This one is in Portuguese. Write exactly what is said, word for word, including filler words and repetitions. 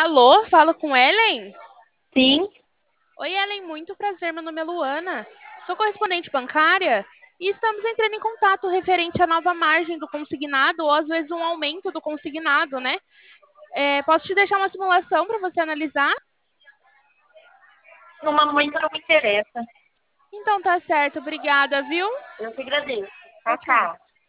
Alô, falo com Ellen? Sim, Oi, Ellen, muito prazer. Meu nome é Luana. Sou correspondente bancária e estamos entrando em contato referente à nova margem do consignado ou às vezes um aumento do consignado, né? É, posso te deixar uma simulação para você analisar? no momento não me interessa. Então tá certo, obrigada, viu? Eu que agradeço. Tchau, Tchau, tchau. tchau.